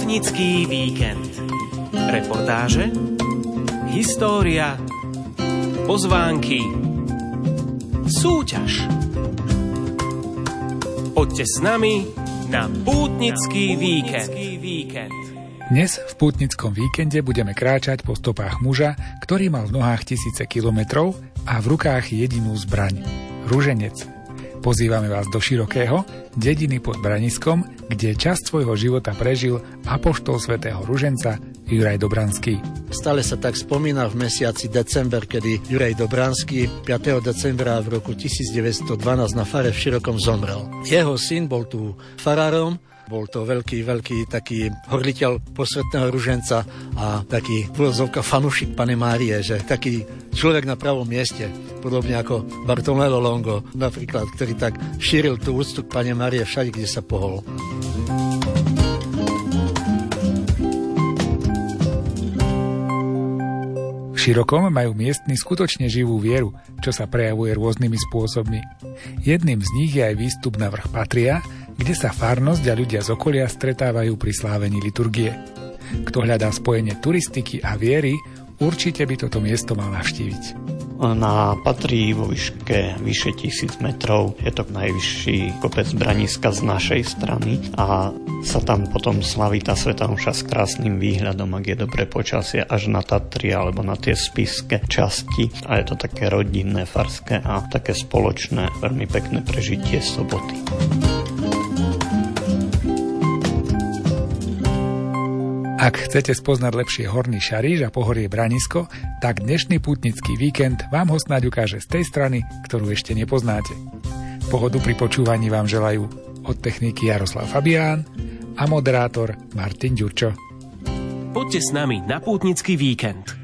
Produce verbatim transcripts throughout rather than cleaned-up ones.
Pútnický víkend. Reportáže, história, pozvánky, súťaž. Poďte s nami na Pútnický víkend. Dnes v Pútnickom víkende budeme kráčať po stopách muža, ktorý mal v nohách tisíce kilometrov a v rukách jedinú zbraň – ruženec. Pozývame vás do Širokého, dediny pod Braniskom, kde časť svojho života prežil apoštol svätého ruženca Juraj Dobranský. Stále sa tak spomína v mesiaci december, kedy Juraj Dobranský piateho decembra v roku tisícdeväťstodvanásť na fare v Širokom zomrel. Jeho syn bol tu farárom, bol to veľký, veľký taký horliteľ posvätného ruženca a taký vôzovka fanúšik Panny Márie, že taký človek na pravom mieste, podobne ako Bartolomeo Longo napríklad, ktorý tak šíril tú úctu k Panne Márie všade, kde sa pohol. V Širokom majú miestni skutočne živú vieru, čo sa prejavuje rôznymi spôsobmi. Jedným z nich je aj výstup na vrch Patria, kde sa farnosť a ľudia z okolia stretávajú pri slávení liturgie. Kto hľadá spojenie turistiky a viery, určite by toto miesto mal navštíviť. Na Patrí vo výške vyše tisíc metrov je to najvyšší kopec Braniska z našej strany a sa tam potom slaví tá svätá omša s krásnym výhľadom, ak je dobré počasie, až na Tatry alebo na tie spišské časti. A je to také rodinné, farské a také spoločné, veľmi pekné prežitie soboty. Ak chcete spoznať lepšie Horný Šaríž a pohorie Branisko, tak dnešný pútnický víkend vám ho snáď ukáže z tej strany, ktorú ešte nepoznáte. Pohodu pri počúvaní vám želajú od techniky Jaroslav Fabián a moderátor Martin Ďurčo. Poďte s nami na Pútnický víkend.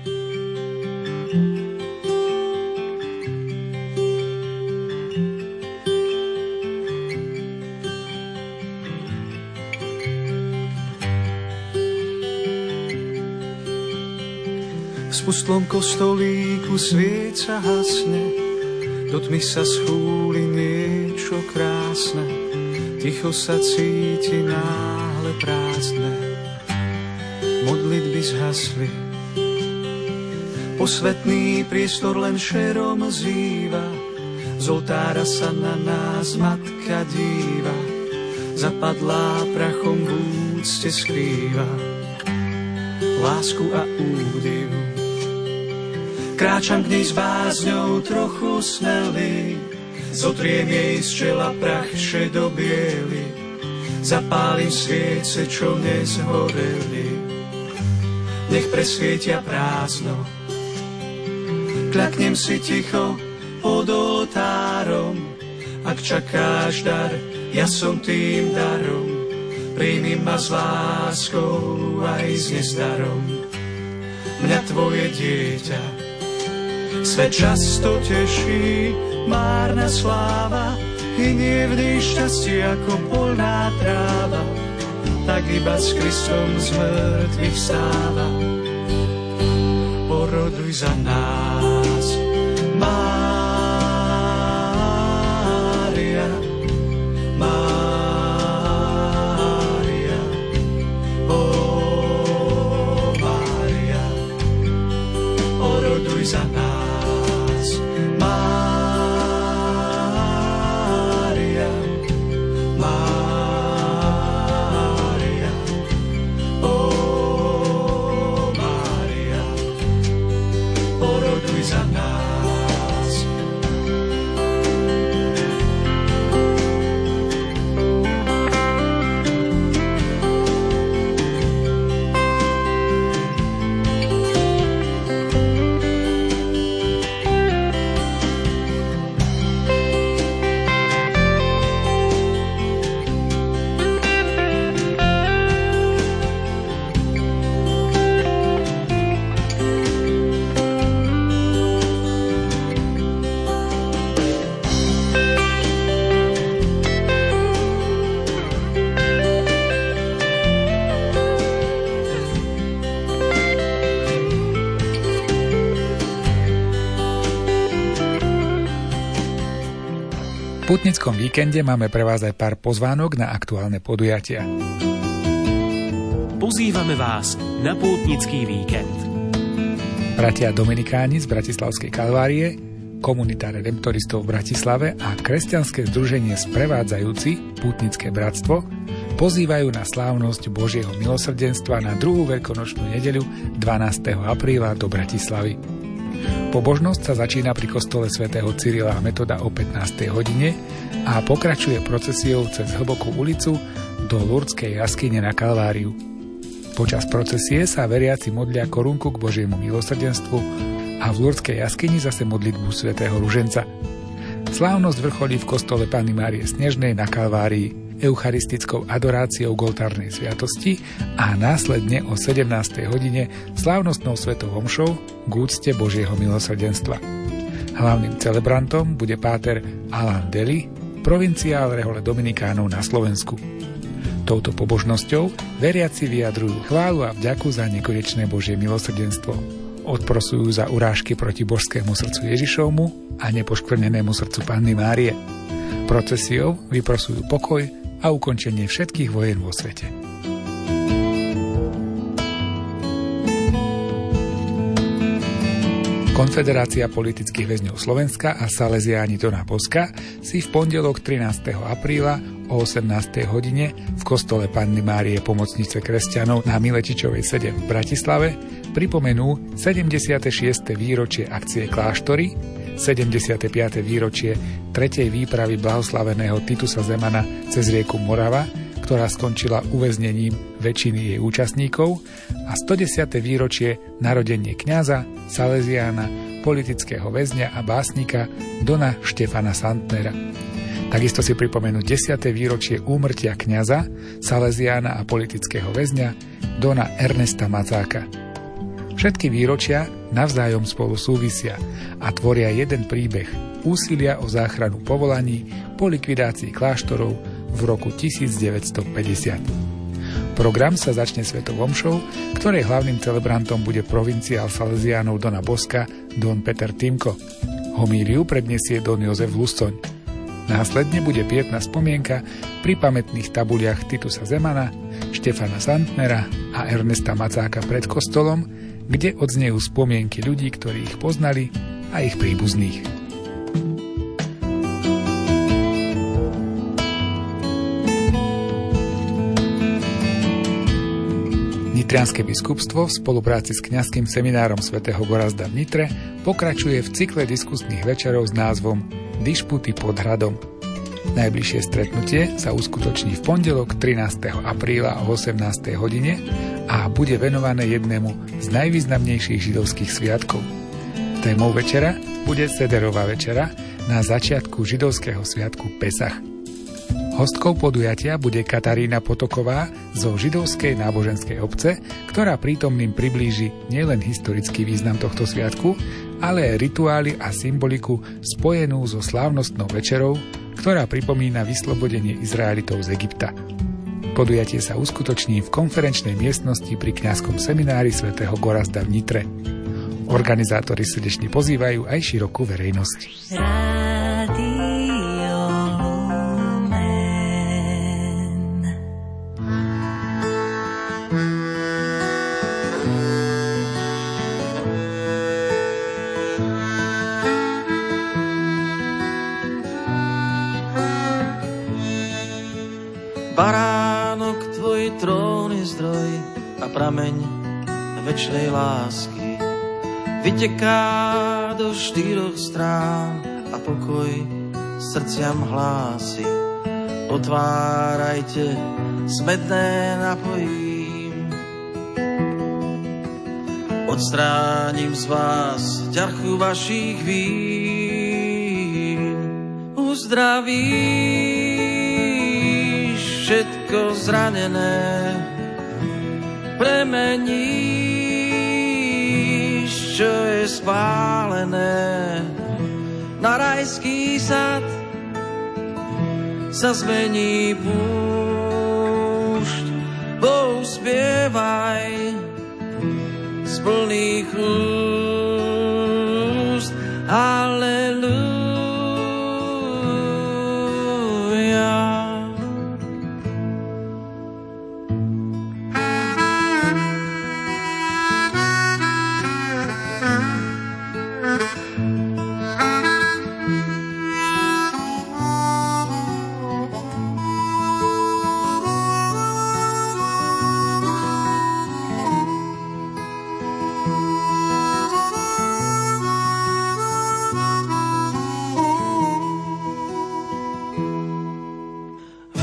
V pustlom kostolíku svieca hasne, do tmy sa schúli niečo krásne, ticho sa cíti náhle prázdne, modlitby zhasli. Posvetný priestor len šerom zýva, z oltára sa na nás matka díva, zapadlá prachom v úcte skrýva lásku a údiv. Kráčam k nej s bázňou trochu snelý, zotriem jej z čela prach šedobiely, zapálim sviece, čo nezhoreli, nech presvietia prázdno. Kľaknem si ticho pod oltárom, ak čakáš dar, ja som tým darom, príjmi ma s láskou aj s nezdarom, mňa tvoje dieťa. Svet často teší, márna sláva, hynie v nej šťastie ako poľná tráva, tak iba s Kristom z mŕtvych vstáva. Poroduj za nás, Mária, Mária, ó Mária, poroduj za nás. V pútnickom víkende máme pre vás aj pár pozvánok na aktuálne podujatia. pozývame vás na pútnický víkend. Bratia Dominikáni z Bratislavskej Kalvárie, Komunita redemptoristov v Bratislave a Kresťanské združenie Sprevádzajúci, Pútnické bratstvo, pozývajú na slávnosť Božieho milosrdenstva na druhú veľkonočnú nedeľu dvanásteho apríla do Bratislavy. Pobožnosť sa začína pri kostole svätého Cyrila a Metoda o pätnástej hodine a pokračuje procesiou cez Hlbokú ulicu do Lurdskej jaskyne na Kalváriu. Počas procesie sa veriaci modlia korunku k Božiemu milosrdenstvu a v Lurdskej jaskyni zase modlitbu svätého Ruženca. Slávnosť vrcholí v kostole Panny Márie Snežnej na Kalvárii eucharistickou adoráciou k oltárnej sviatosti a následne o sedemnástej hodine slávnostnou svetou omšou k úcte Božieho milosrdenstva. Hlavným celebrantom bude páter Alan Deli, provinciál rehole Dominikánov na Slovensku. Touto pobožnosťou veriaci vyjadrujú chválu a vďaku za nekonečné Božie milosrdenstvo. Odprosujú za urážky proti božskému srdcu Ježišovmu a nepoškvrnenému srdcu Panny Márie. Procesiou vyprosujú pokoj a ukončenie všetkých vojen vo svete. Konfederácia politických väzňov Slovenska a Salesiáni Dona Boska si v pondelok trinásteho apríla o osemnástej hodine v kostole Panny Márie Pomocnice kresťanov na Miletičovej sedem v Bratislave pripomenú sedemdesiate šieste výročie akcie Kláštory, sedemdesiate piate výročie tretej výpravy blahoslaveného Titusa Zemana cez rieku Morava, ktorá skončila uväznením väčšiny jej účastníkov, a stodesiate výročie narodenie kňaza, Salesiána, politického väzňa a básnika Dona Štefana Santnera. Takisto si pripomenú desiate výročie úmrtia kňaza, Salesiána a politického väzňa Dona Ernesta Macáka. Všetky výročia navzájom spolu súvisia a tvoria jeden príbeh úsilia o záchranu povolaní po likvidácii kláštorov v roku tisícdeväťstopäťdesiat. Program sa začne svetou omšou, ktorej hlavným celebrantom bude provinciál Salesiánov Dona Boska Don Peter Timko. Homíliu predniesie Don Jozef Luscoň. Následne bude pietná spomienka pri pamätných tabuliach Titusa Zemana, Štefana Santnera a Ernesta Macáka pred kostolom, kde odznejú spomienky ľudí, ktorí ich poznali, a ich príbuzných. Nitrianske biskupstvo v spolupráci s kňazským seminárom svätého Gorazda v Nitre pokračuje v cykle diskusných večerov s názvom Dišputy pod hradom. Najbližšie stretnutie sa uskutoční v pondelok trinásteho apríla o osemnástej hodine a bude venované jednému z najvýznamnejších židovských sviatkov. Témou večera bude Sederová večera na začiatku židovského sviatku Pesach. Hostkou podujatia bude Katarína Potoková zo židovskej náboženskej obce, ktorá prítomným priblíži nielen historický význam tohto sviatku, ale aj rituály a symboliku spojenú so slávnostnou večerou, ktorá pripomína vyslobodenie Izraelitov z Egypta. Podujatie sa uskutoční v konferenčnej miestnosti pri kňazskom seminári svätého Gorazda v Nitre. Organizátori srdečne pozývajú aj širokú verejnosť. Baránok, tvoj trón je zdroj a prameň večnej lásky. Vyteká do štyroch strán a pokoj srdciam hlási. Otvárajte, smedné napojím. Odstránim z vás ťarchu vašich vín. Uzdravíš všetko zranené, premeníš, čo je spálené, na rajský sad sa zmení púšť. Bohu spievaj z plných úst, halleluja.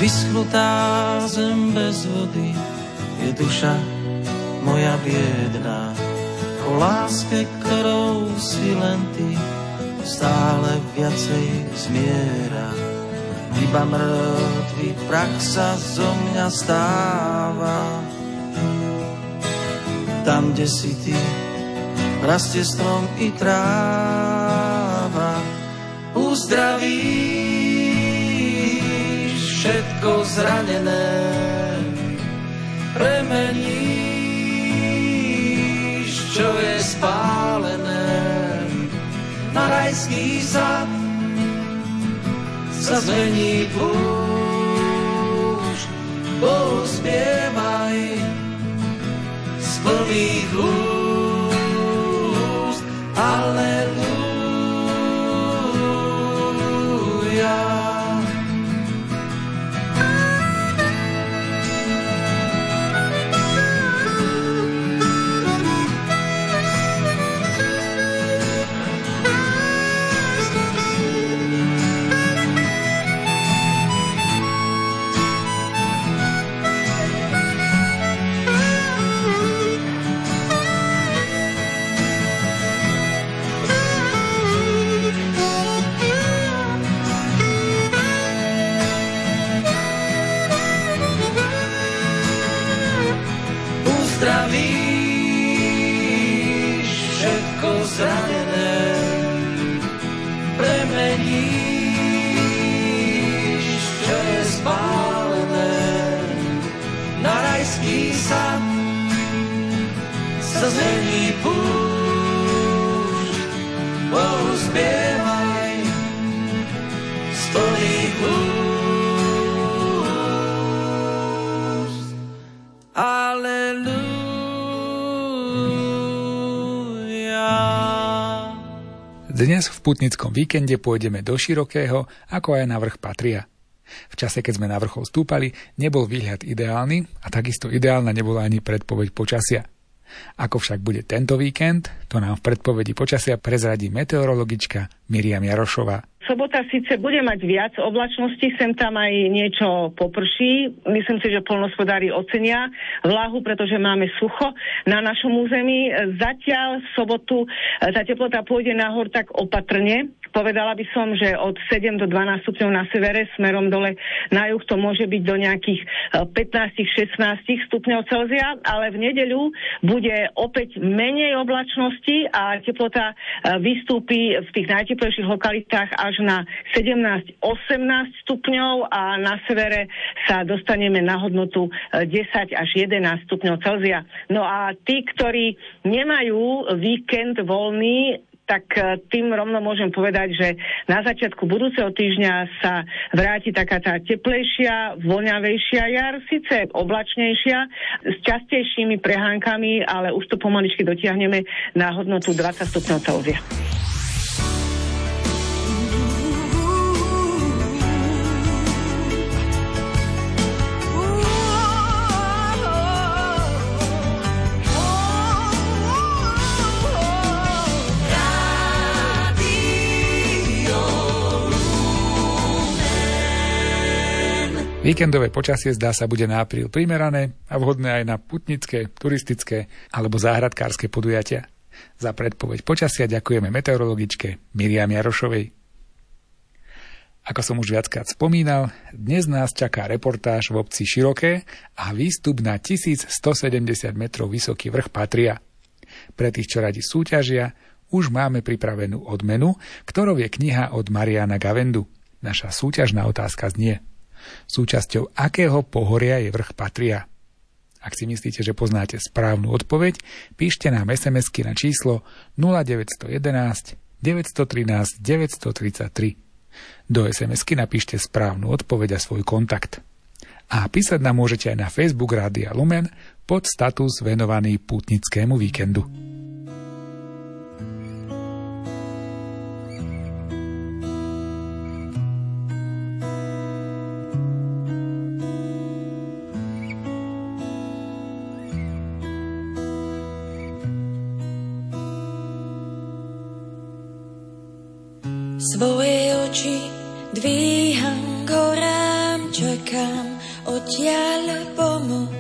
vyschnutá zem bez vody, je duša moja biedná. O láske, ktorou si len ty, stále viacej zmiera. Iba mŕtvý prach sa zo mňa stáva. Tam, kde si ty, rastie strom i tráva. Uzdravíš všetko zranené, premeníš, čo je spálené, na rajský sad sa zmení púšť. Bohu spievaj z plných úst. Halelúja. Uzdravíš všetko zranené, premeníš, čo je spálené, na rajský sad sa zmení púšť. Bohu spievaj z plných úst. Aleluja. Dnes v putnickom víkende pôjdeme do Širokého, ako aj na vrch Patria. V čase, keď sme na vrchol stúpali, nebol výhľad ideálny a takisto ideálna nebola ani predpoveď počasia. Ako však bude tento víkend, to nám v predpovedi počasia prezradí meteorologička Miriam Jarošová. Sobota síce bude mať viac oblačností, sem tam aj niečo poprší. Myslím si, že poľnohospodári ocenia vlahu, pretože máme sucho na našom území. Zatiaľ v sobotu tá teplota pôjde nahor tak opatrne. Povedala by som, že od sedem do dvanásť stupňov na severe, smerom dole na juh to môže byť do nejakých pätnásť šestnásť stupňov Celzia, ale v nedeľu bude opäť menej oblačnosti a teplota vystúpi v tých najteplejších lokalitách až na sedemnásť osemnásť stupňov a na severe sa dostaneme na hodnotu desať až jedenásť stupňov Celzia. No a tí, ktorí nemajú víkend voľný, tak tým rovno môžem povedať, že na začiatku budúceho týždňa sa vráti taká tá teplejšia, voňavejšia jar, síce oblačnejšia, s častejšími prehánkami, ale už to pomaličky dotiahneme na hodnotu dvadsať stupňov Celzia. Víkendové počasie zdá sa bude na apríl primerané a vhodné aj na putnické, turistické alebo záhradkárske podujatia. Za predpoveď počasia ďakujeme meteorologičke Miriam Jarošovej. Ako som už viackrát spomínal, dnes nás čaká reportáž v obci Široké a výstup na tisícstosedemdesiat metrov vysoký vrch Patria. Pre tých, čo radi súťažia, už máme pripravenú odmenu, ktorou je kniha od Mariana Gavendu. Naša súťažná otázka znie: súčasťou akého pohoria je vrch Patria? Ak si myslíte, že poznáte správnu odpoveď, píšte nám es em esky na číslo nula deväť jedna jedna, deväť jedna tri, deväť tri tri. Do es em esky napíšte správnu odpoveď a svoj kontakt. A písať nám môžete aj na Facebook Rádia Lumen pod status venovaný pútnickému víkendu. Svoje oči dvíham k horám, čakám čakám odtiaľ pomoc.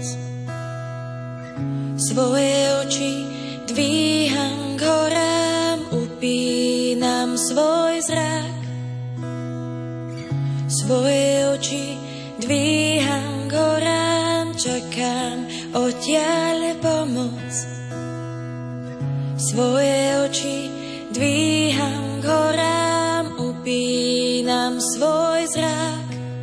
Svoje oči dvíham k horám, upínam svoj zrak. Svoje oči dvíham k horám, čakám odtiaľ pomoc. Svoje oči dvíham k horám, upínam svoj zrak.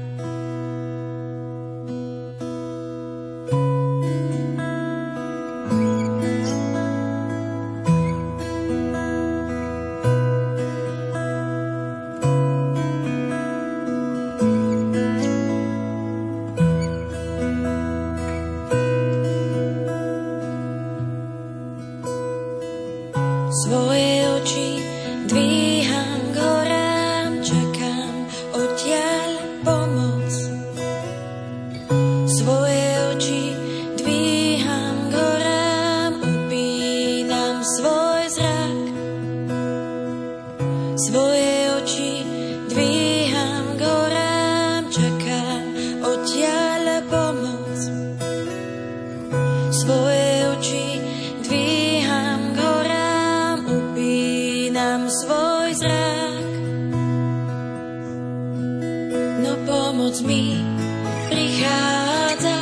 Svoje oči dvíham k horám, čakám odtiaľ pomoc. Svoje oči dvíham k horám, upínam svoj zrak. Svoje oči dvíham k horám, čakám odtiaľ pomoc. Svoje oči dvíham k horám, upínam svoj zrak. No pomoc mi prichádza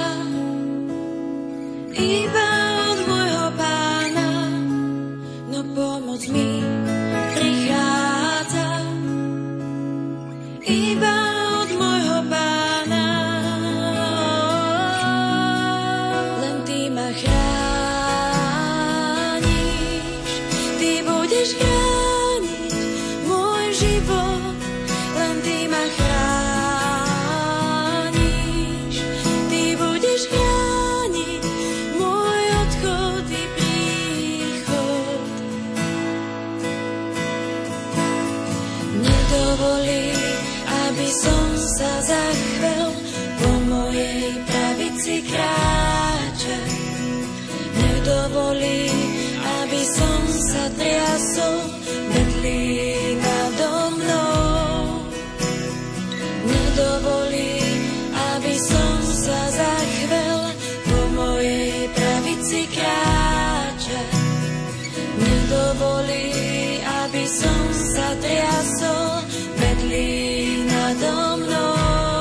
iba od môjho Pána. No pomoc mi prichádza iba od môjho Pána. Len Ty ma chrániš, Ty budeš chrániť môj život. Len Ty ma chrániš, Ty budeš chrániť môj odchod i príchod. Nedovolí, aby som sa zachvel, po mojej pravici kráčať. Nedovolí, aby som sa triasol, vedlí nado mnou. Nedovolí, aby som sa zachvel, po mojej pravici kráčať. Nedovolí, aby som sa triasol, vedlí nado mnou.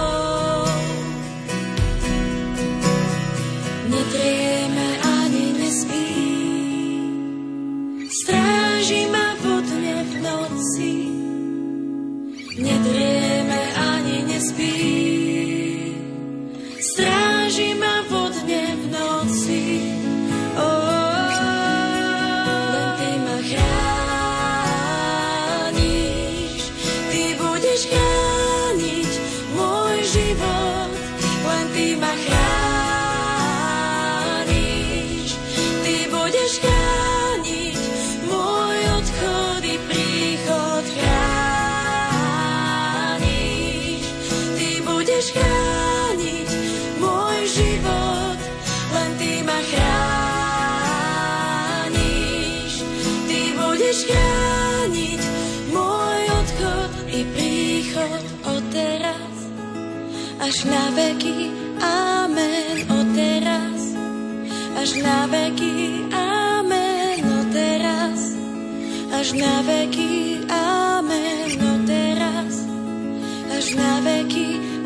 Nedrieme ani nespí, stráži ma vodne v noci. Nedrieme ani nespí, stráži ma vodne v noci. Len Ty ma chrániš, Ty budeš chrániť môj život. Len Ty ma chrániš, Ty budeš chrániť môj odchod i príchod. Chrániš, Ty budeš chrániť môj život. Len Ty ma chrániš, Ty budeš chrániť môj odchod i príchod. Od teraz až na veky, amen. Od teraz až na veky, amen. Od teraz až na veky, amen. Od teraz až na veky,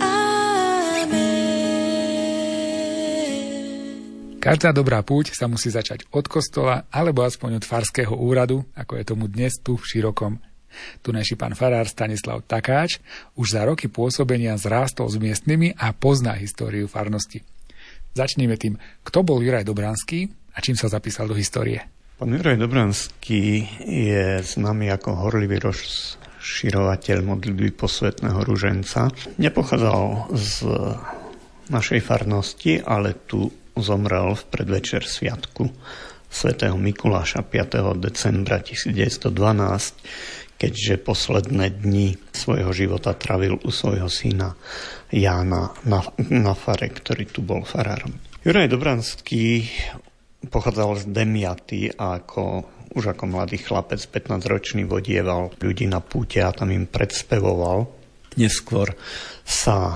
amen. Každá dobrá púť sa musí začať od kostola alebo aspoň od farského úradu, ako je tomu dnes tu v Širokom. Tunajší pán farár Stanislav Takáč už za roky pôsobenia zrástol s miestnymi a pozná históriu farnosti. Začneme tým, kto bol Juraj Dobranský a čím sa zapísal do histórie. Pán Juraj Dobranský je známy ako horlivý rozširovateľ modlitby posvätného ruženca. Nepochádzal z našej farnosti, ale tu zomrel v predvečer sviatku svätého Mikuláša piateho decembra tisícdeväťstodvanásť, keďže posledné dni svojho života trávil u svojho syna Jána na, na fare, ktorý tu bol farárom. Juraj Dobranský pochádzal z Demiaty a ako, už ako mladý chlapec pätnásťročný vodieval ľudí na púte a tam im predspevoval. Neskôr sa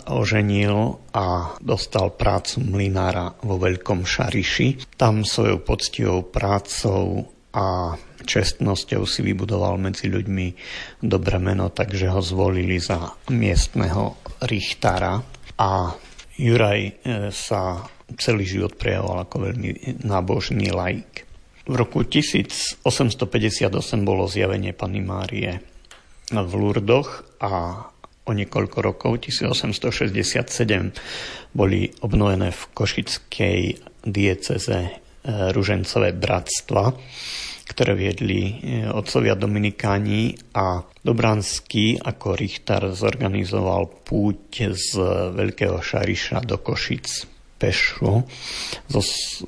oženil a dostal prácu mlynára vo Veľkom Šariši. Tam svojou poctivou prácou a čestnosťou si vybudoval medzi ľuďmi dobré meno, takže ho zvolili za miestneho richtára. A Juraj sa celý život prejavoval ako veľmi nábožný laik. V roku tisícosemstopäťdesiatosem bolo zjavenie Panny Márie v Lurdoch a o niekoľko rokov, tisícosemstošesťdesiatsedem, boli obnovené v košickej diecéze ružencové bratstva, ktoré viedli otcovia dominikáni, a Dobranský ako richtár zorganizoval púť z Veľkého Šariša do Košic pešo so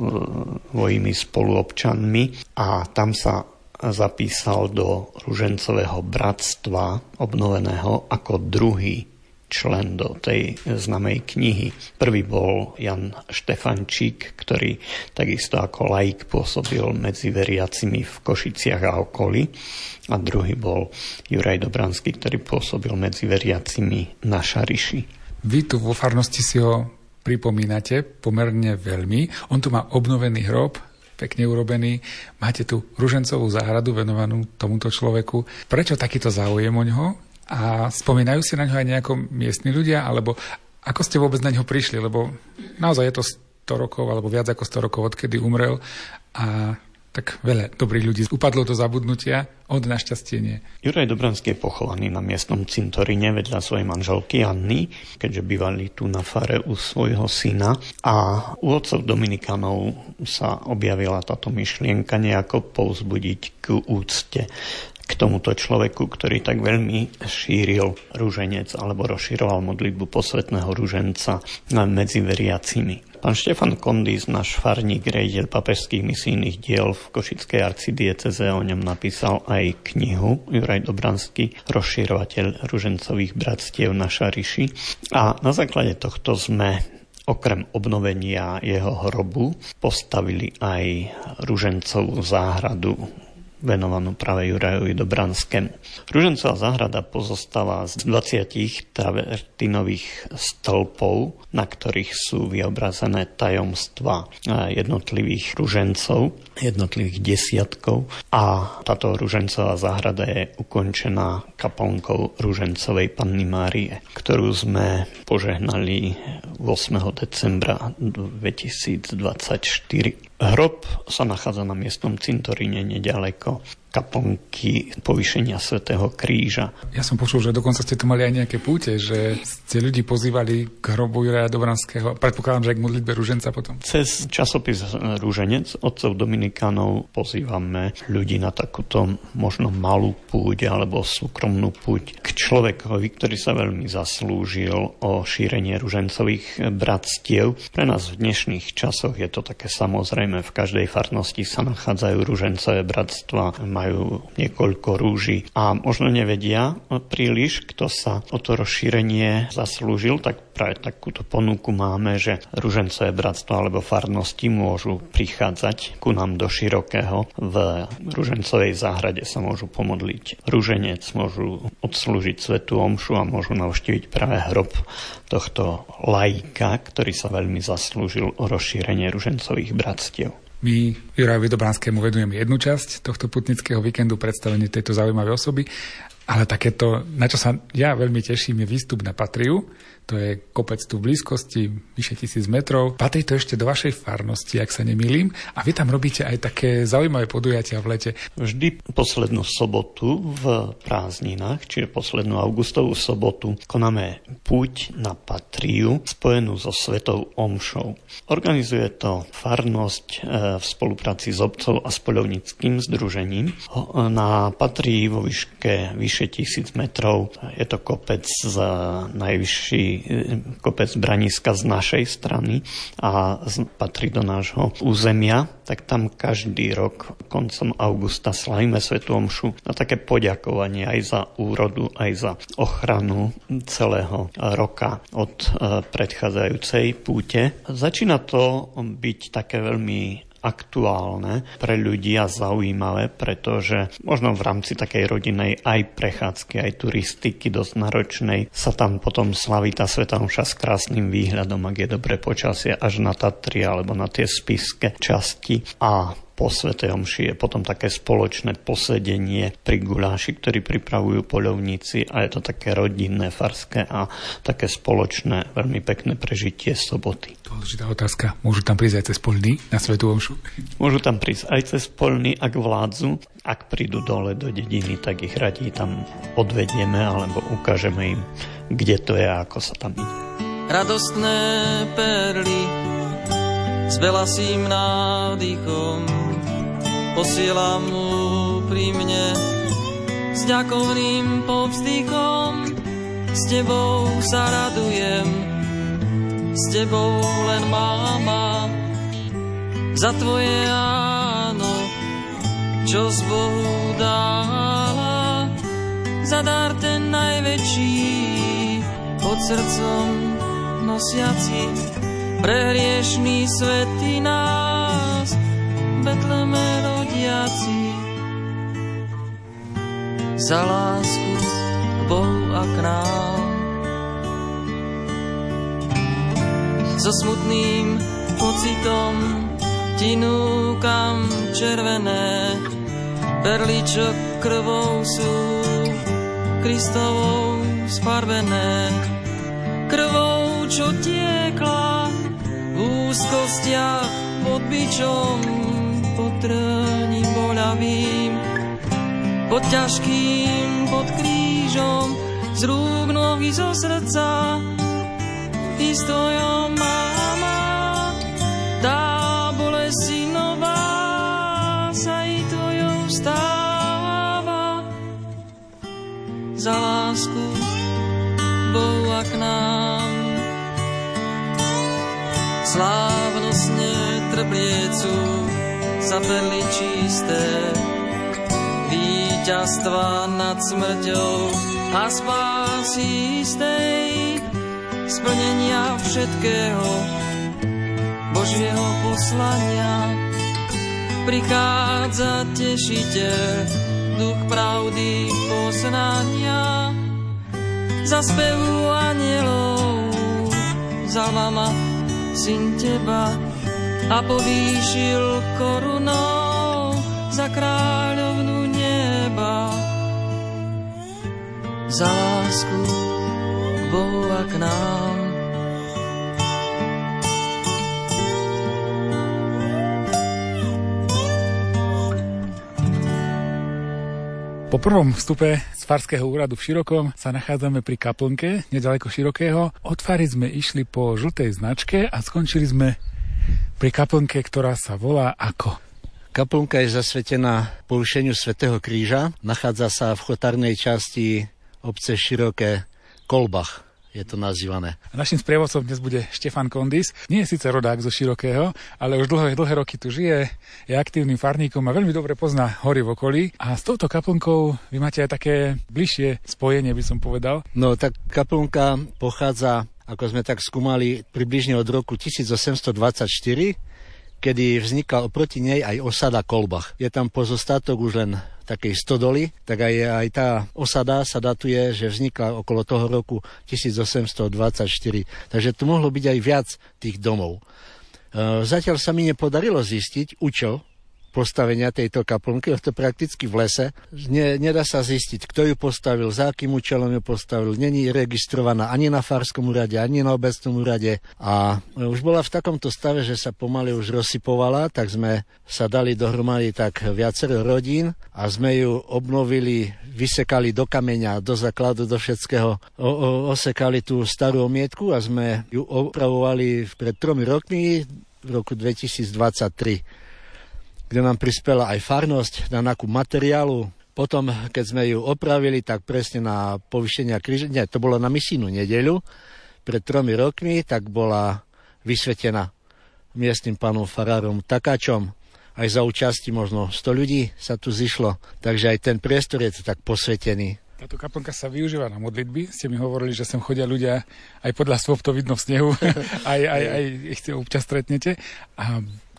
svojimi spoluobčanmi a tam sa zapísal do ružencového bratstva obnoveného ako druhý člen do tej známej knihy. Prvý bol Jan Štefančík, ktorý takisto ako laik pôsobil medzi veriacimi v Košiciach a okolí. A druhý bol Juraj Dobranský, ktorý pôsobil medzi veriacimi na Šariši. Vy tu vo farnosti si ho pripomínate pomerne veľmi. On tu má obnovený hrob, pekne urobený. Máte tu ružencovú záhradu venovanú tomuto človeku. Prečo takýto záujem o ňoho? A spomínajú si na ňo aj nejako miestni ľudia, alebo ako ste vôbec na ňo prišli? Lebo naozaj je to sto rokov, alebo viac ako sto rokov, odkedy umrel. A tak veľa dobrých ľudí upadlo do zabudnutia, od našťastie nie. Juraj Dobranský je pochovaný na miestnom cintoríne vedľa svojej manželky Anny, keďže bývali tu na fare u svojho syna. A u otcov Dominikánov sa objavila táto myšlienka nejako povzbudiť k úcte k tomuto človeku, ktorý tak veľmi šíril ruženec alebo rozširoval modlitbu posvätného ruženca medzi veriacimi. Pán Štefan Kondis, náš farník, riaditeľ pápežských misijných diel v košickej arcidieceze, o ňom napísal aj knihu Juraj Dobranský, rozširovateľ ružencových bratstiev na Šariši. A na základe tohto sme okrem obnovenia jeho hrobu postavili aj ružencovú záhradu venovanú práve Jurajovi Dobranskému. Ružencová záhrada pozostáva z dvadsať travertinových stĺpov, na ktorých sú vyobrazené tajomstva jednotlivých ružencov, jednotlivých desiatkov, a táto ružencová záhrada je ukončená kaplnkou ružencovej Panny Márie, ktorú sme požehnali ôsmeho decembra dvetisícdvadsaťštyri. Hrob sa nachádza na miestnom cintoríne nedaleko kaplnky povýšenia Svätého Kríža. Ja som počul, že dokonca ste tu mali aj nejaké púte, že ste ľudí pozývali k hrobu Juraja Dobranského. Predpokladám, že aj k modlitbe ruženca potom. Cez časopis Ruženec otcov Dominikánov pozývame ľudí na takúto možno malú púť alebo súkromnú púť k človekovi, ktorý sa veľmi zaslúžil o šírenie ružencových bratstiev. Pre nás v dnešných časoch je to také samozrejme. V každej farnosti sa nachádzajú ružencové bratstva, majú niekoľko rúží a možno nevedia príliš, kto sa o to rozšírenie zaslúžil, tak práve takúto ponuku máme, že ružencové bratstvo alebo farnosti môžu prichádzať ku nám do Širokého. V ružencovej záhrade sa môžu pomodliť ruženec, môžu odslúžiť svätú omšu a môžu navštíviť práve hrob tohto laika, ktorý sa veľmi zaslúžil o rozšírenie ružencových bratstiev. My Jurajovi Dobranskému vedujeme jednu časť tohto putnického víkendu, predstavenie tejto zaujímavej osoby, ale takéto, na čo sa ja veľmi teším, je výstup na Patriu. To je kopec tu v blízkosti, vyše tisíc metrov. Patrí to ešte do vašej farnosti, ak sa nemýlim. A vy tam robíte aj také zaujímavé podujatia v lete. Vždy poslednú sobotu v prázdninách, čiže poslednú augustovú sobotu, konáme púť na Patriu spojenú so Svetou omšou. Organizuje to farnosť v spolupráci s obcov a spoľovníckym združením. Na Patrii vo výške vyše tisíc metrov je to kopec z najvyšší kopec Braniska z našej strany a patrí do nášho územia, tak tam každý rok koncom augusta slavíme svätú omšu na také poďakovanie aj za úrodu, aj za ochranu celého roka od predchádzajúcej púte. Začína to byť také veľmi aktuálne pre ľudí a zaujímavé, pretože možno v rámci takej rodinej aj prechádzky, aj turistiky dosť náročnej sa tam potom slaví tá svätá omša s krásnym výhľadom, ak je dobré počasie, až na Tatry alebo na tie spišské časti. A po svätej omši je potom také spoločné posedenie pri guláši, ktorý pripravujú poľovníci, a je to také rodinné, farské a také spoločné, veľmi pekné prežitie soboty. Dôležitá otázka. Môžu tam prísť aj cez poľný na svätú omšu? Môžu tam prísť aj cez poľný, ak vládzu. Ak prídu dole do dediny, tak ich radí tam odvedieme alebo ukážeme im, kde to je a ako sa tam ide. Radostné perly s belasým nádychom posielam mu pri mne s ďakovným povzdychom. S tebou sa radujem, s tebou len máma, za tvoje áno, čo z Bohu dala, za dar ten najväčší, pod srdcom nosiaci, pre hriešný svätý nás, Betleme rodiaci. Za lásku k Bohu a k nám, so smutným pocitom ti núkam červené perly, čo krvou sú Kristovou sfarbené, krvou, čo tiekla v úzkostiach pod bičom, pod trním boľavým, pod ťažkým, pod krížom, z rúk, nohy, zo srdca, i s tvojou máma, tá bolesť synová sa i tvojou stáva, za lásku Bohu a k nám. Slávnostne trbliecú za perly čisté, víťazstva nad smrťou a spásy istej, splnenia všetkého Božieho poslania. Prichádza tešiteľ, duch pravdy poznania, za spevu anielov zalmama syn teba a povýšil korunou za kráľovnu neba. Za lásku k Bohu a k nám. Po prvom vstupe z farského úradu v Širokom sa nachádzame pri kaplnke, nedaleko Širokého. Od fary sme išli po žltej značke a skončili sme pri kaplnke, ktorá sa volá ako? Kaplnka je zasvetená povýšeniu svätého Kríža. Nachádza sa v chotárnej časti obce Široké Kolbach. Je to nazývané. Naším sprievodcom dnes bude Štefan Kondis. Nie je síce rodák zo Širokého, ale už dlhé, dlhé roky tu žije, je aktívnym farníkom a veľmi dobre pozná hory v okolí. A s touto kaplnkou vy máte aj také bližšie spojenie, by som povedal. No, tak kaplnka pochádza, ako sme tak skúmali, približne od roku tisícosemstodvadsaťštyri, kedy vznikla oproti nej aj osada Kolbach. Je tam pozostatok už len takej stodoly, tak aj, aj tá osada sa datuje, že vznikla okolo toho roku tisícosemstodvadsaťštyri. Takže tu mohlo byť aj viac tých domov. E, zatiaľ sa mi nepodarilo zistiť účel postavenia tejto kaplnky, je to prakticky v lese. Ne, nedá sa zistiť, kto ju postavil, za akým účelom ju postavil. Není registrovaná ani na farskom úrade, ani na obecnom úrade. A už bola v takomto stave, že sa pomaly už rozsypovala, tak sme sa dali dohromady tak viacero rodín a sme ju obnovili, vysekali do kameňa, do základu, do všetkého. O, o, osekali tú starú omietku a sme ju opravovali pred tromi rokmi, v roku dvetisícdvadsaťtri. Kde nám prispela aj farnosť na nákup materiálu. Potom, keď sme ju opravili, tak presne na povýšenia kríža, nie, to bolo na misijnú nedeľu, pred tromi rokmi, tak bola vysvetená miestnym pánom farárom Takáčom. Aj za účasti možno sto ľudí sa tu zišlo, takže aj ten priestor je tak posvetený. Táto kaplnka sa využíva na modlitby. Ste mi hovorili, že sem chodia ľudia, aj podľa slov to vidno v snehu, aj, aj, aj ich občas stretnete. A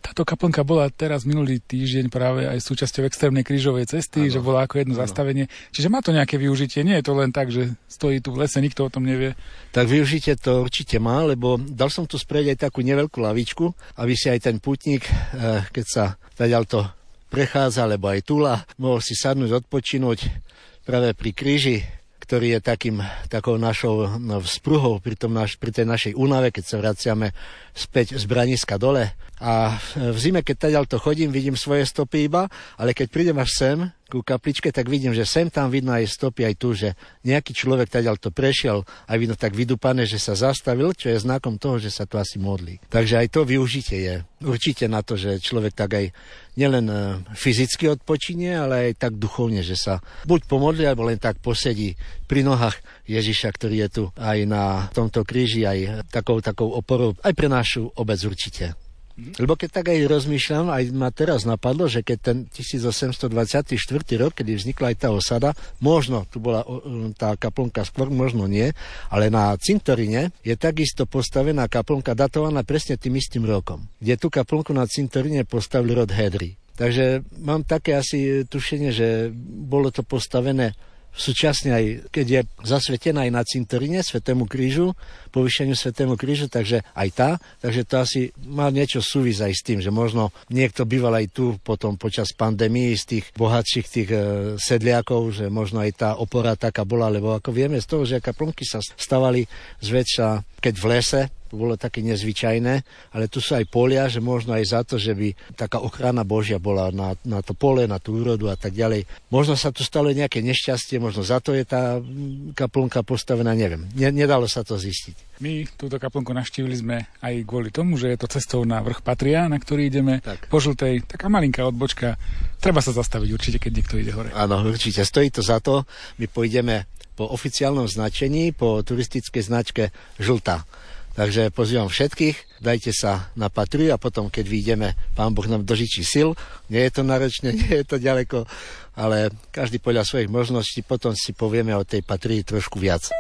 Táto kaplnka bola teraz minulý týždeň práve aj súčasťou extrémnej krížovej cesty, ano. Že bola ako jedno ano. Zastavenie. Čiže má to nejaké využitie, nie je to len tak, že stojí tu v lese, nikto o tom nevie. Tak využitie to určite má, lebo dal som tu spraviť aj takú neveľkú lavičku, aby si aj ten pútnik, keď sa taďalto prechádza, alebo aj túla, mohol si sadnúť, odpočinúť práve pri kríži, ktorý je takým, takou našou no, vzpruhou pri, tom naš, pri tej našej únave, keď sa vraciame späť z Braniska dole. A v zime, keď taďalto chodím, vidím svoje stopy iba, ale keď prídem až sem, ku kapličke, tak vidím, že sem tam vidno aj stopy, aj tu, že nejaký človek taďalto prešiel, aj vidno tak vydupané, že sa zastavil, čo je znakom toho, že sa tu asi modlí. Takže aj to využitie je určite na to, že človek tak aj nielen fyzicky odpočinie, ale aj tak duchovne, že sa buď pomodlí, alebo len tak posedí pri nohách Ježiša, ktorý je tu aj na tomto kríži, aj takou, takou oporou, aj pre našu obec určite. Lebo keď tak aj rozmýšľam, aj ma teraz napadlo, že keď ten tisícosemstodvadsaťštyri rok, kedy vznikla aj tá osada, možno, tu bola tá kaplnka skôr, možno nie, ale na cintoríne je takisto postavená kaplnka datovaná presne tým istým rokom, kde tú kaplnku na cintoríne postavil rod Hedry. Takže mám také asi tušenie, že bolo to postavené súčasne aj, keď je zasvetená aj na cintoríne Svätému krížu, povýšeniu Svätému krížu, takže aj tá, takže to asi má niečo súvisť aj s tým, že možno niekto býval aj tu potom počas pandémie z tých bohatších tých e, sedliakov, že možno aj tá opora taká bola, lebo ako vieme z toho, že kaplnky sa stavali zväčša, keď v lese, bolo také nezvyčajné, ale tu sú aj polia, že možno aj za to, že by taká ochrana Božia bola na, na to pole, na tú úrodu a tak ďalej. Možno sa tu stalo nejaké nešťastie, možno za to je tá kaplnka postavená, neviem. Nedalo sa to zistiť. My túto kaplnku navštívili sme aj kvôli tomu, že je to cestou na vrch Patria, na ktorý ideme tak. Po žltej, taká malinká odbočka. Treba sa zastaviť určite, keď niekto ide hore. Áno, určite, stojí to za to. My pôjdeme po oficiálnom značení, po turistickej značke žltá. Takže pozývam všetkých, dajte sa na Patriu a potom, keď vyjdeme, Pán Boh nám dožičí sil. Nie je to náročné, nie je to ďaleko, ale každý podľa svojich možností, potom si povieme o tej Patrii trošku viac.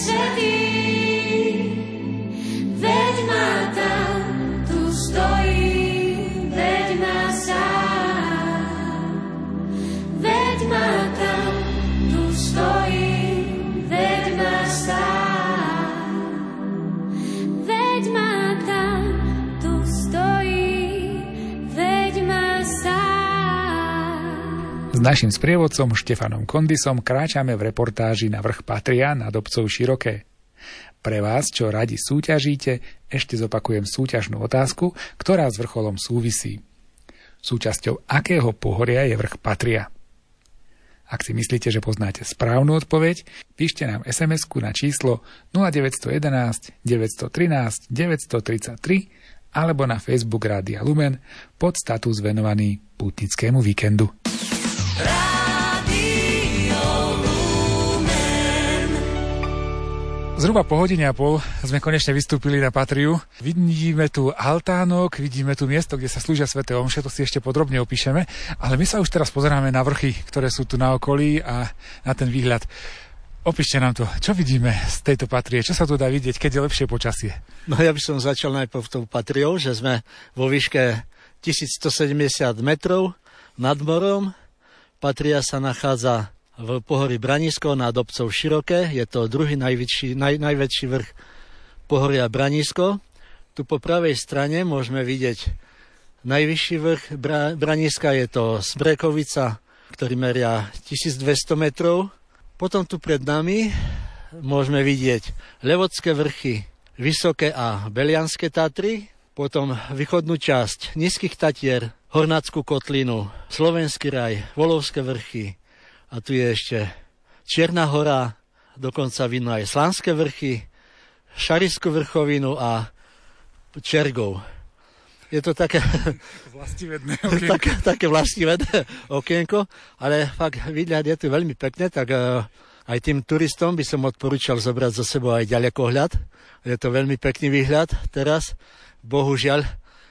svätý, veď ma tam, tu stojím, veď ma sám. Veď ma tam, tu stojím, veď ma sám. Veď ma tam, tu stojím, veď ma sám. S našim sprievodcom Štefanom Kondisom kráčame v reportáži na vrch Patria nad obcov Široké. Pre vás, čo radi súťažíte, ešte zopakujem súťažnú otázku, ktorá s vrcholom súvisí. Súčasťou akého pohoria je vrch Patria? Ak si myslíte, že poznáte správnu odpoveď, píšte nám es em esku na číslo nula deväť jedna jedna, deväť jedna tri, deväť tri tri alebo na Facebook Rádia Lumen pod status venovaný pútnickému víkendu. Zhruba po hodine a pol sme konečne vystúpili na Patriu. Vidíme tu altánok, vidíme tu miesto, kde sa slúžia sväté omše, to si ešte podrobne opíšeme, ale my sa už teraz pozeráme na vrchy, ktoré sú tu na okolí a na ten výhľad. Opíšte nám to, čo vidíme z tejto Patrie, čo sa tu dá vidieť, keď je lepšie počasie? No ja by som začal najprv tou Patriou, že sme vo výške tisícstosedemdesiat metrov nad morom. Patria sa nachádza v pohorí Branisko nad obcov Široké. Je to druhý najväčší, naj, najväčší vrch pohoria Branisko. Tu po pravej strane môžeme vidieť najvyšší vrch Bra, Braniska, je to Smrekovica, ktorý meria tisícdvesto metrov. Potom tu pred nami môžeme vidieť Levodské vrchy, Vysoké a Belianské Tatry, potom východnú časť Nízkych Tatier, Hornácku kotlinu, Slovenský raj, Volovské vrchy, a tu je ešte Čierna hora, dokonca vidno aj Slánske vrchy, Šarišskú vrchovinu a Čergov. Je to také vlastivedné okienko. také, také vlastivedné okienko, ale fakt výhľad je tu veľmi pekné, tak uh, aj tým turistom by som odporúčal zobrať zo sebou aj ďalekohľad. Je to veľmi pekný výhľad teraz, bohužiaľ.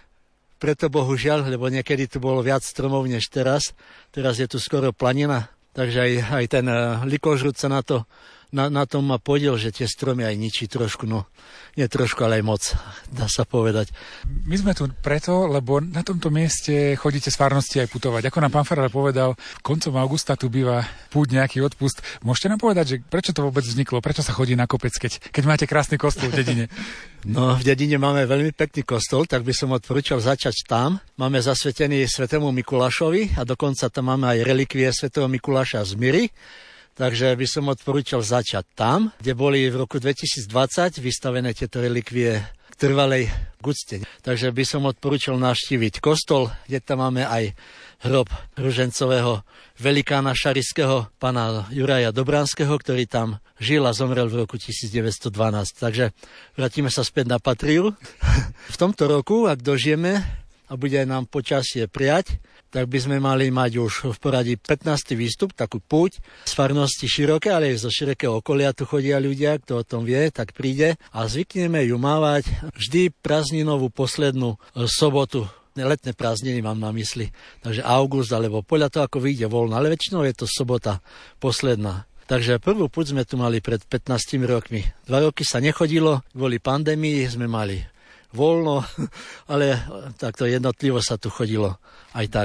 Preto bohužiaľ, lebo niekedy tu bolo viac stromov než teraz. Teraz je tu skoro planina. Takže aj, aj ten uh, likožrút sa na, to, na, na tom má podiel, že tie stromy aj ničí trošku, no nie trošku, ale aj moc, dá sa povedať. My sme tu preto, lebo na tomto mieste chodíte z farnosti aj putovať. Ako nám pán farár povedal, koncom augusta tu býva púť, nejaký odpust. Môžete nám povedať, že prečo to vôbec vzniklo, prečo sa chodí na kopec, keď, keď máte krásny kostol v dedine? No, v dedine máme veľmi pekný kostol, tak by som odporúčal začať tam. Máme zasvetený svätému Mikulášovi a dokonca tam máme aj relikvie svätého Mikuláša z Myry. Takže by som odporúčal začať tam, kde boli v roku dvetisícdvadsať vystavené tieto relikvie k trvalej úcte. Takže by som odporúčal navštíviť kostol, kde tam máme aj hrob ružencového velikána šarišského pána Juraja Dobranského, ktorý tam žil a zomrel v roku tisícdeväťstodvanásť. Takže vrátime sa späť na Patriu. V tomto roku, ak dožijeme a bude nám počasie prijať, tak by sme mali mať už v poradí pätnásty výstup, takú púť z farnosti Široké, ale aj zo širokého okolia tu chodia ľudia, kto o tom vie, tak príde a zvykneme ju mávať vždy prázdninovú poslednú sobotu. Letné prázdniny mám na mysli, takže august, alebo podľa toho, ako vyjde voľno, ale väčšinou je to sobota posledná. Takže prvú púť sme tu mali pred pätnástimi rokmi. Dva roky sa nechodilo, kvôli pandémii sme mali voľno, ale takto jednotlivo sa tu chodilo aj tak.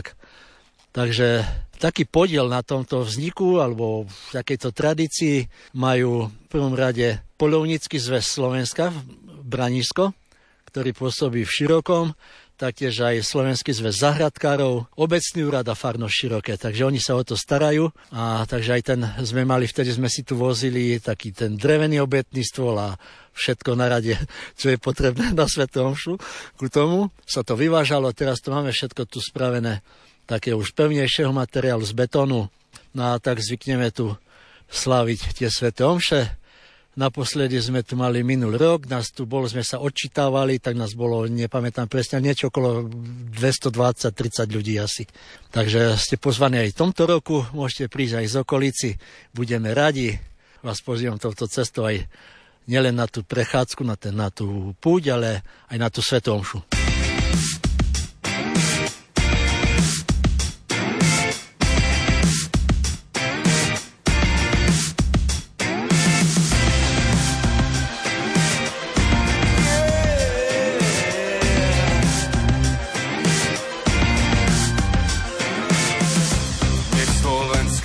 Takže taký podiel na tomto vzniku alebo v takejto tradícii majú v prvom rade Poľovnícky zväz Slovenska Branisko, ktorý pôsobí v Širokom, taktiež aj Slovenský zväz záhradkárov, obecný úrad a farnosť Široké, takže oni sa o to starajú a takže aj ten sme mali, vtedy sme si tu vozili taký ten drevený obetný stôl a všetko na rade, čo je potrebné na svätú omšu. Ku tomu sa to vyvážalo, teraz to máme všetko tu spravené také už pevnejšieho materiálu z betónu. No a tak zvykneme tu sláviť tie sväté omše. Naposledy sme tu mali minulý rok, nás tu bolo, sme sa odčítavali, tak nás bolo, nepamätám presne, niečo okolo dvestodvadsať tridsať ľudí asi. Takže ste pozvaní aj v tomto roku, môžete prísť aj z okolici, budeme radi. Vás pozývam touto cestou aj nielen na tú prechádzku, na, ten, na tú púť, ale aj na tú svätú omšu.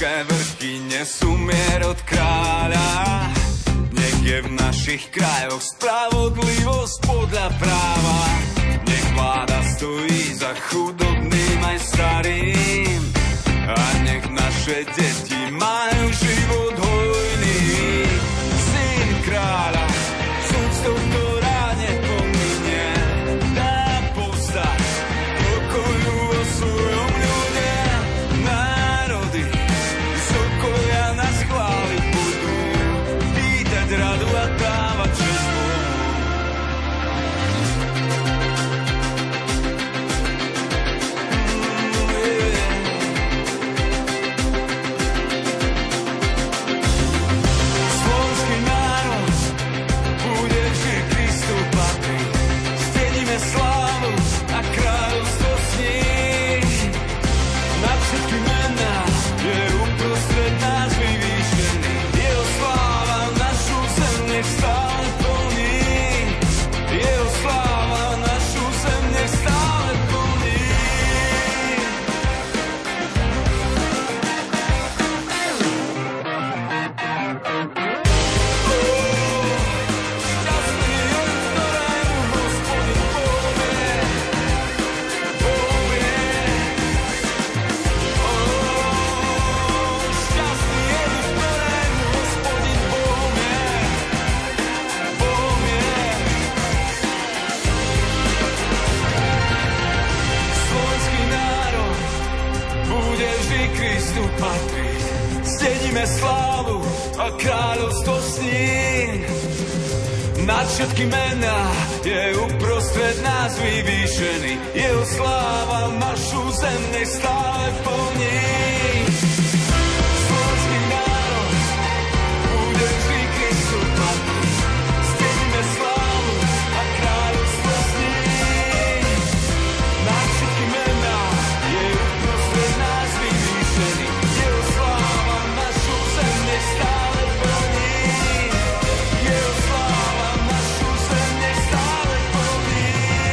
Slovanské vrchy nesú mier od kráľa. Nech je v našich krajoch spravodlivosť podľa práva. Nech vláda stojí za chudobným aj starým. A nech naše deti majú život hojný. Syn kráľa, s úctou, ktorá nepominie, dá povstať pokoju o svojom ľude. Národy z okolia nás chváliť budú, pýtať radu a dávať čest Bohu. Slovenský národ bude vždy Kristu patriť. Stedíme slávu a kráľovstvo s ním. Nad všetky mená je uprostred nás vyvýšený. Jeho sláva našu zem nech stále plní. Jeho sláva našu zem nech stále plní. Šťastný je, ktorému Hospodin povie, povie. Šťastný je, ktorému Hospodin povie, povie. Slovenský národ bude vždy Kristu patriť. Stedíme slávu a kráľovstvo s ním. Nad všetky mená je uprostred nás vyvýšený. Jeho sláva našu zem nech stále plní. Slovenský národ bude vždy Kristu patriť. Stedíme slávu a kráľovstvo s ním. Nad všetky mená je uprostred nás vyvýšený. Jeho sláva našu zem nech stále plní. Jeho sláva našu zem nech stále plní.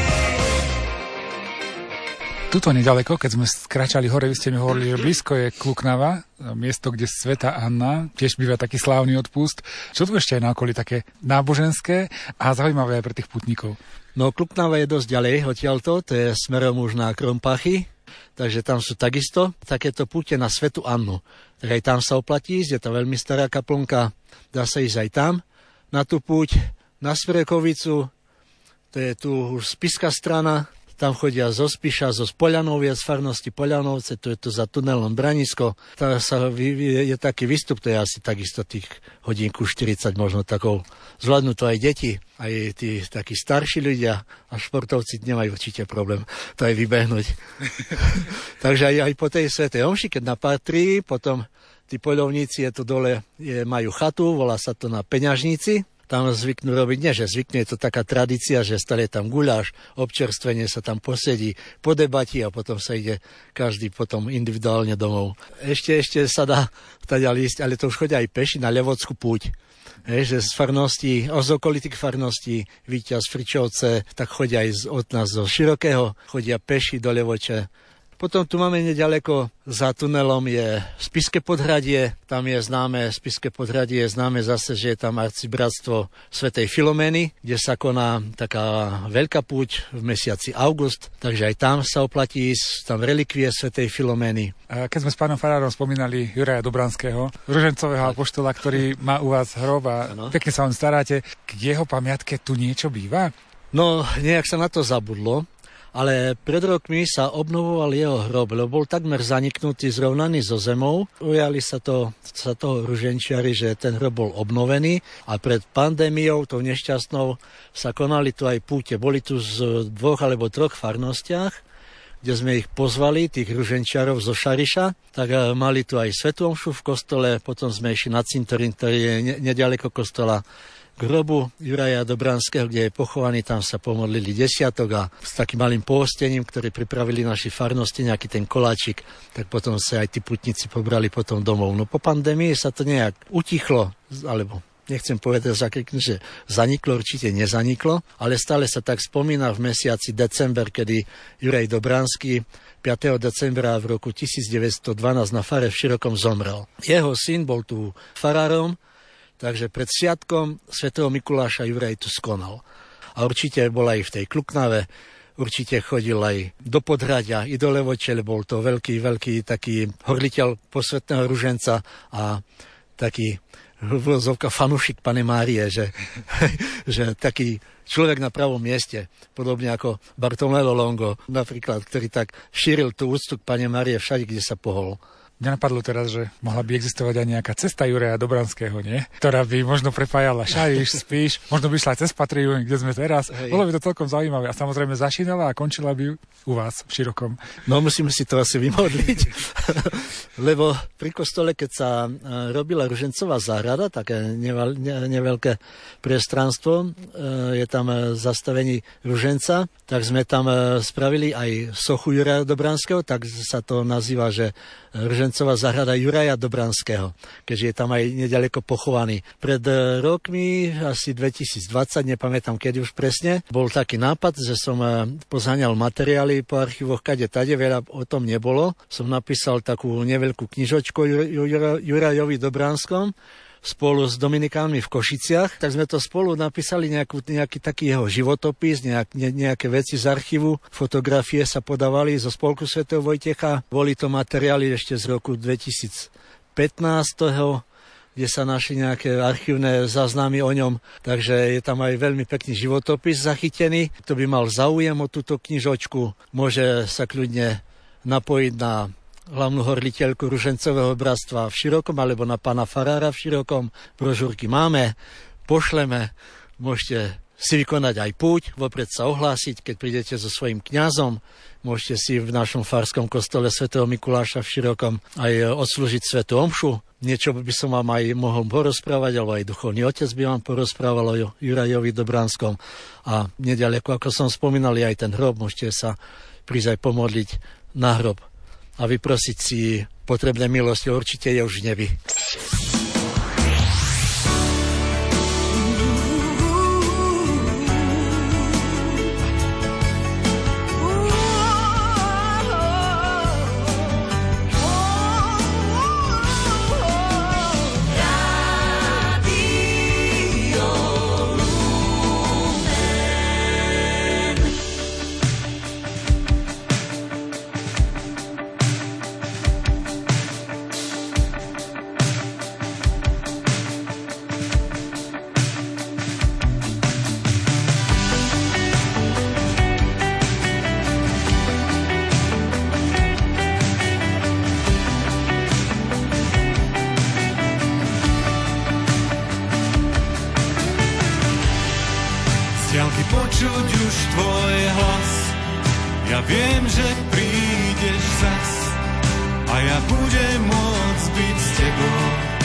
Tuto nedaleko, keď sme skračali hore, vy ste mi hovorili, že blízko je Kluknava, miesto, kde sveta Anna, tiež býva taký slávny odpust. Čo tu ešte je na okolí také náboženské a zaujímavé aj pre tých putníkov? No, Kluknava je dosť ďalej odtiaľto, to je smerom už na Krompachy, takže tam sú takisto takéto púte na svetu Annu. Tak aj tam sa oplatí ísť, je to veľmi stará kaplnka, dá sa ísť aj tam na tú púť, na Smrekovicu, to je tu už Spišská strana, tam chodia zo Spiša, zo Spoľanovia, z farnosti Poľanovce, to je to za tunelom Branisko. Tam sa vy, je taký výstup, to je asi takisto tých hodinku štyridsať, možno takou. Zvládnu to aj deti, aj tí takí starší ľudia a športovci nemajú určite problém to aj vybehnúť. Takže aj, aj po tej svätej omši, keď napatrí, potom tí poľovníci je tu dole, je, majú chatu, volá sa to na Peňažnici. Tam zvyknú robiť, nie že zvyknú, je to taká tradícia, že stále je tam guľáš, občerstvenie sa tam posedí, podebati a potom sa ide každý potom individuálne domov. Ešte, ešte sa dá teda ísť, ale to už chodia aj peši na Levodskú púť. Hej, že z farností, z okolitých farností, Víťaz, Fričovce, tak chodia aj od nás zo Širokého, chodia peši do Levoče. Potom tu máme nedaleko, za tunelom je Spišské Podhradie, tam je známe, Spišské Podhradie je známe zase, že je tam arcibratstvo svätej Filomény, kde sa koná taká veľká púť v mesiaci august, takže aj tam sa oplatí ísť, tam relikvie svätej Filomény. A keď sme s pánom farárom spomínali Juraja Dobranského, ružencového apoštola, ktorý má u vás hrob a ano. Pekne sa vám staráte, k jeho pamiatke tu niečo býva? No, nejak sa na to zabudlo. Ale pred rokmi sa obnovoval jeho hrob, lebo bol takmer zaniknutý, zrovnaný so zemou. Ujali sa, to, sa toho ruženčiari, že ten hrob bol obnovený a pred pandémiou, tou nešťastnou, sa konali tu aj púte. Boli tu z dvoch alebo troch farnostiach, kde sme ich pozvali, tých ruženčiarov zo Šariša, tak mali tu aj svätú omšu v kostole, potom sme išli na cintorín, ktorý je nedaleko kostola, k hrobu Juraja Dobranského, kde je pochovaný, tam sa pomodlili desiatok a s takým malým pohostením, ktoré pripravili naši farnosti, nejaký ten koláčik, tak potom sa aj tí putníci pobrali potom domov. No po pandémii sa to nejak utichlo, alebo nechcem povedať zakriknúť, že zaniklo, určite nezaniklo, ale stále sa tak spomína v mesiaci december, kedy Juraj Dobranský piateho decembra v roku tisícdeväťstodvanásť na fare v Širokom zomrel. Jeho syn bol tu farárom, takže pred sviatkom svätého Mikuláša Juraj tu skonal. A určite bol aj v tej Kluknave, určite chodil aj do Podhradia, i do Levočele, bol to veľký, veľký taký horliteľ posvätného ruženca a taký vozovka fanúšik Pane Márie, že, že taký človek na pravom mieste, podobne ako Bartolomeo Longo, napríklad, ktorý tak šíril tú úctu k Pane Márie všade, kde sa pohol. Mňa napadlo teraz, že mohla by existovať aj nejaká cesta Juraja Dobranského, nie? Ktorá by možno prepájala Šariš, Spíš, možno by šla cez Patriu, kde sme teraz. Hej. Bolo by to celkom zaujímavé a samozrejme začínala a končila by u vás v Širokom. No musíme si to asi vymodliť, lebo pri kostole, keď sa robila Ružencová záhrada, také nevel, ne, neveľké priestranstvo, je tam zastavení Ruženca, tak sme tam spravili aj sochu Juraja Dobranského, tak sa to nazýva, že Ružencová záhrada Juraja Dobranského, keďže je tam aj nedaleko pochovaný. Pred rokmi, asi dvetisícdvadsať, nepamätám kedy už presne, bol taký nápad, že som pozháňal materiály po archívoch kade tade, veľa o tom nebolo. Som napísal takú neveľkú knižočku Jurajovi Dobranskom spolu s Dominikánmi v Košiciach, tak sme to spolu napísali nejakú, nejaký taký jeho životopis, nejak, ne, nejaké veci z archívu, fotografie sa podávali zo Spolku svätého Vojtecha. Boli to materiály ešte z roku dvetisícpätnásť, kde sa našli nejaké archívne záznamy o ňom, takže je tam aj veľmi pekný životopis zachytený. Kto by mal záujem o túto knižočku, môže sa kľudne napojiť na hlavnú horliteľku Ružencového bratstva v Širokom alebo na pána farára v Širokom. Brožúrky máme, pošleme, môžete si vykonať aj púť, vopred sa ohlásiť, keď prídete so svojím kňazom. Môžete si v našom farskom kostole svätého Mikuláša v Širokom aj odslúžiť svätú omšu. Niečo by som vám aj mohol porozprávať, alebo aj duchovný otec by vám porozprával o Jurajovi Dobranskom. A nedaleko, ako som spomínal, je aj ten hrob, môžete sa prísť aj pomodliť na hrob a vyprosiť si potrebné milosti, určite je už v nebi. Počuť už tvoj hlas, ja viem, že prídeš zas a ja budem môcť byť s tebou.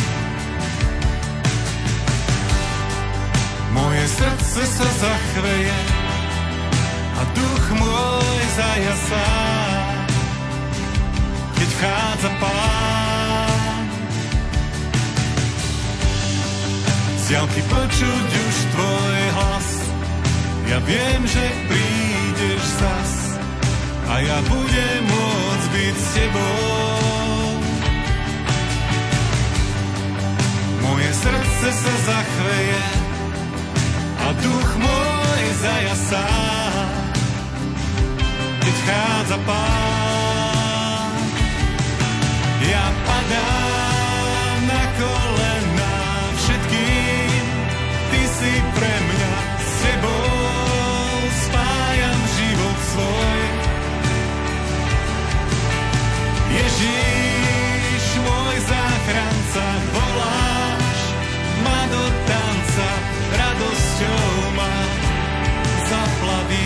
Moje srdce sa zachveje a duch môj zajasá, keď vchádza Pán. Z diaľky počuť už tvoj hlas, ja viem, že prídeš zas a ja budem môcť byť s tebou. Moje srdce sa zachveje a duch môj zajasá, keď vchádza Pán. Ja padám na kolená všetkým, ty si pre mňa s tebou. Ježiš, môj záchranca, voláš ma do tanca, radosťou ma zaplaví.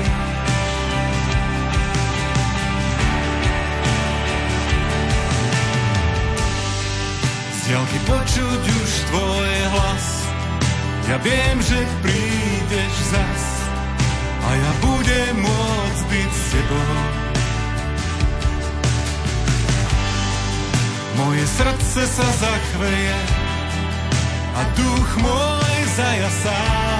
Z diaľky počuť už tvoj hlas, ja viem, že prídeš zas a ja budem môcť byť s tebou. Moje srdce sa zachveje a a duch môj zajasá,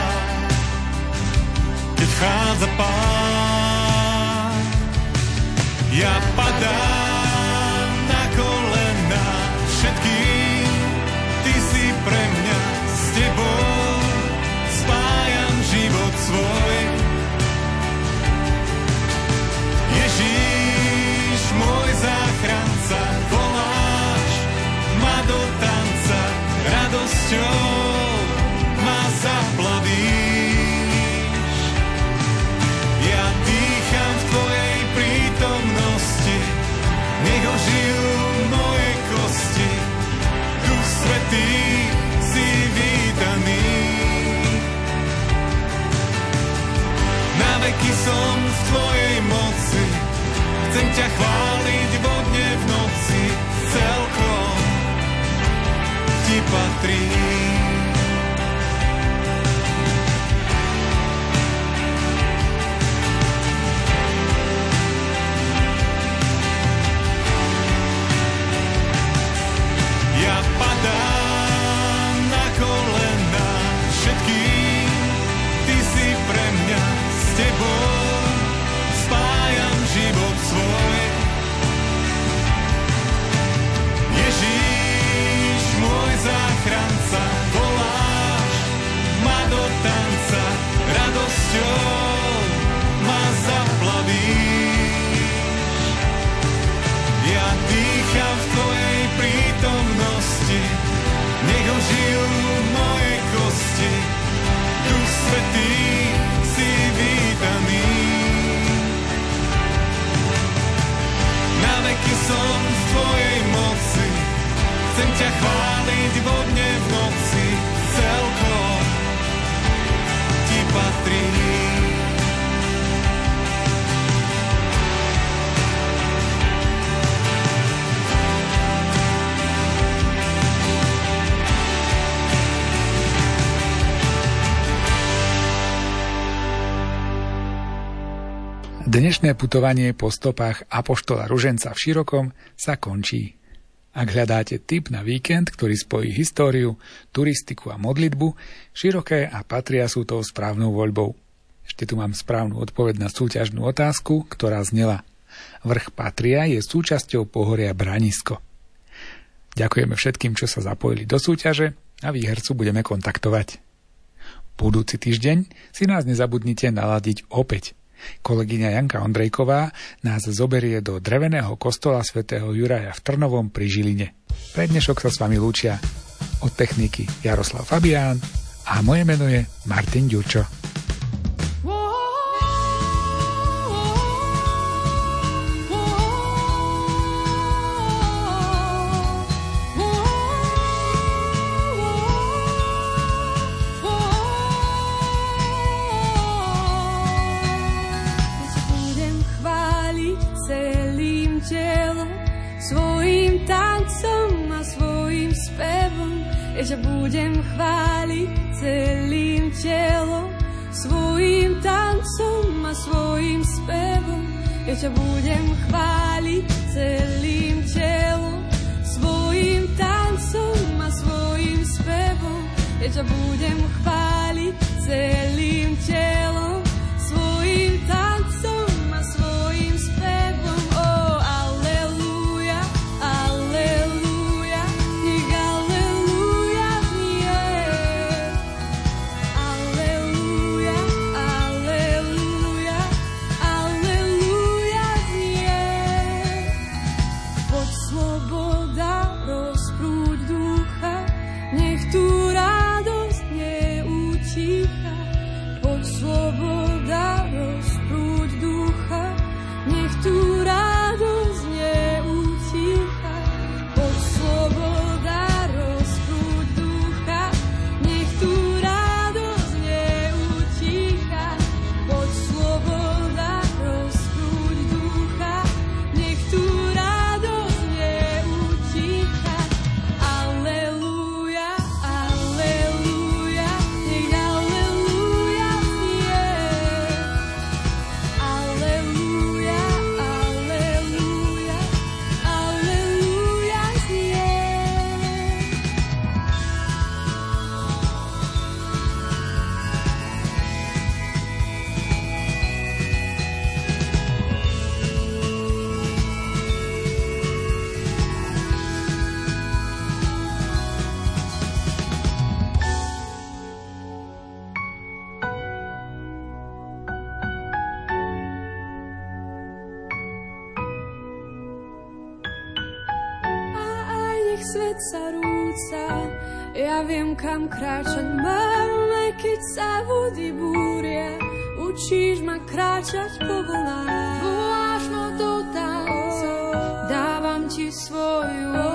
keď vchádza Pán. Ja padám na kolena všetkým, ty si pre mňa, s tebou spájam život svoj. Ježíš, môj záchranca, voláš ma do tanca, radosťou ma zaplavíš. Ja dýcham v tvojej prítomnosti, nech ožijú moje kosti. Duch Svätý, si vítaný. Na veky som v tvojej moci, chcem ťa chváliť vo dne v noci, celkom ti patrí. Ja padám na kolena všetkým, ty si pre mňa, s tebou spájam život svoj. Ježíš, môj záchranca, voláš ma do tanca, radosťou ma zaplavíš. Ja dýcham v tvojej prítomnosti, nech ožijú moje kosti. Duch Svätý, si vítaný. Na veky som v tvojej moci, chcem ťa chváliť vo dne v noci, celkom ti patrí. Dnešné putovanie po stopách apoštola Ruženca v Širokom sa končí. Ak hľadáte tip na víkend, ktorý spojí históriu, turistiku a modlitbu, Široké a Patria sú tou správnou voľbou. Ešte tu mám správnu odpoveď na súťažnú otázku, ktorá znela: vrch Patria je súčasťou pohoria Branisko. Ďakujeme všetkým, čo sa zapojili do súťaže, a výhercu budeme kontaktovať. Budúci týždeň si nás nezabudnite naladiť opäť. Kolegyňa Janka Ondrejková nás zoberie do dreveného kostola svätého Juraja v Trnovom pri Žiline. Pre dnešok sa s vami lúčia od techniky Jaroslav Fabián a moje meno je Martin Ďurčo. Svojím tancom a svojím spevom ja ťa budem chváliť celým telom. Svojím tancom a svojím spevom ja ťa budem chváliť celým telom. Svojím tancom a svojím spevom ja ťa budem chváliť celým telom. Svojím tancom a svojím spevom. Nech tú radosť neutícha, poď svoboda. svet sa rúca. Ja viem, kam kráčať máme, keď sa vody búria. Učíš ma kráčať po vlnách, voláš ma do tanca. Dávam ti svoju